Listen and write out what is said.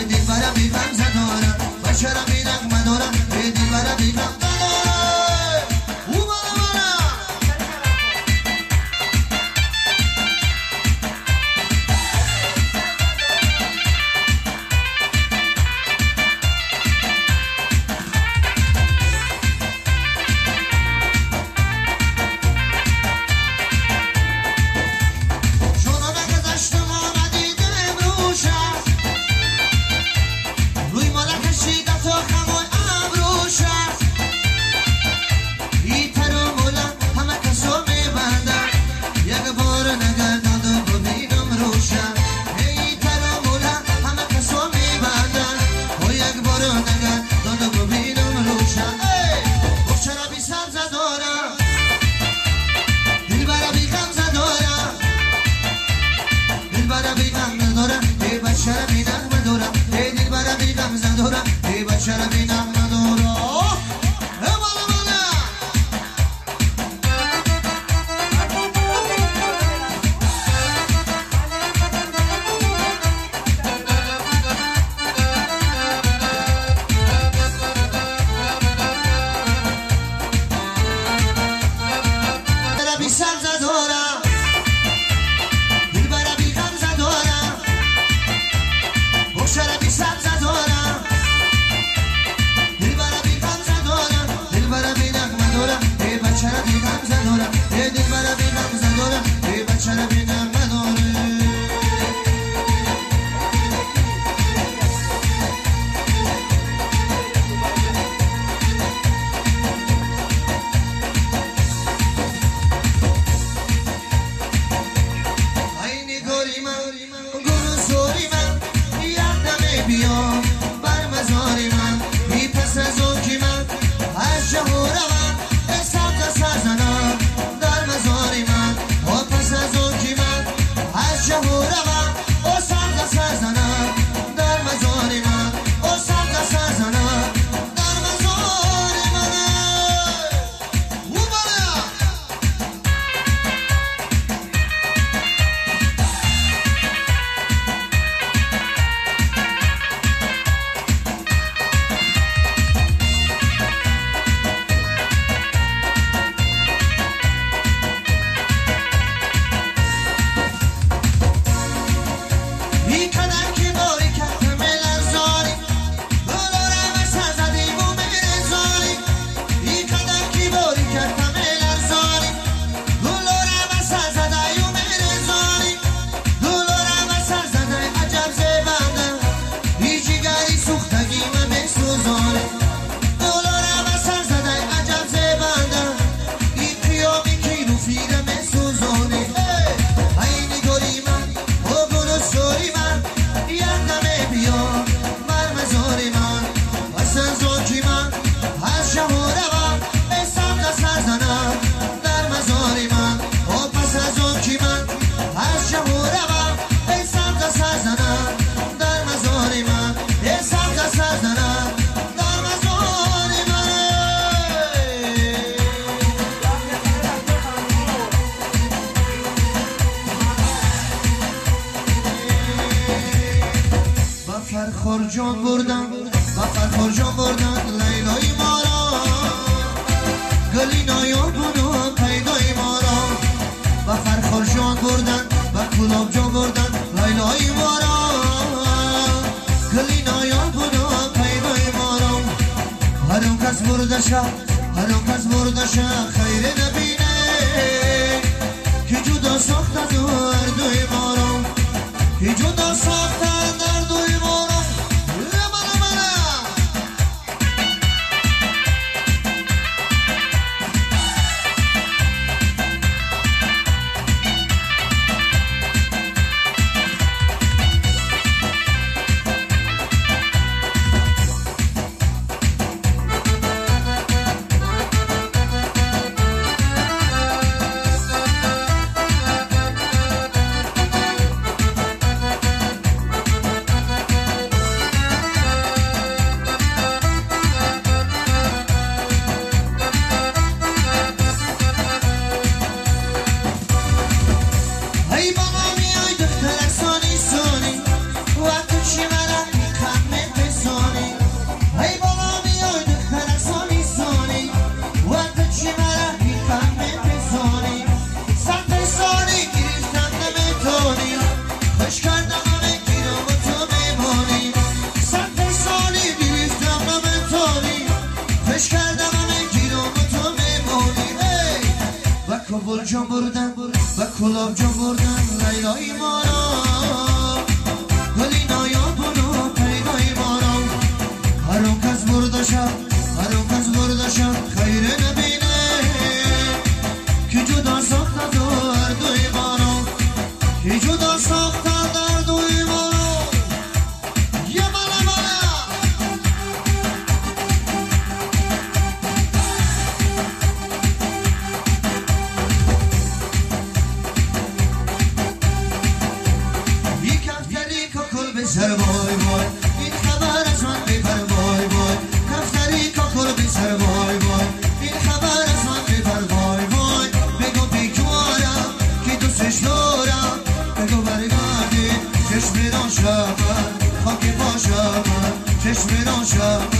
دلبرم بی غمزه دارم بشرم بی نغمه دارم دلبرم بی غمزه دارم او بارم جان بردن و فرخار جان بردن لیلای ما را گلی نایان کنو پیدای ما را و فرخار جان بردن و گلاب جان بردن لیلای ما را گلی نایان کنو پیدای ما را هر اون کس برده شه هر اون کس برده شه خیر نبینه که جدا ساختن در دوی ما را که جدا ساختن در دوی ما را توبل جان بردن و کلاب جان بردن لیلای ما را گلی نایابونو پیدای ما را هر اون کس بردشم هر اون کس بردشم خیره نبینه که جدا ساختن در دوی ما را که جدا ساختن در دوی ما را یه بله بله بسر وای وای این خبر از من ببر وای وای دفتری کاکل بسر وای وای این خبر از من ببر وای وای بگو بیکارم که دوستش دارم بگو برگردی چشم ناشم خاک پاشم چشم ناشم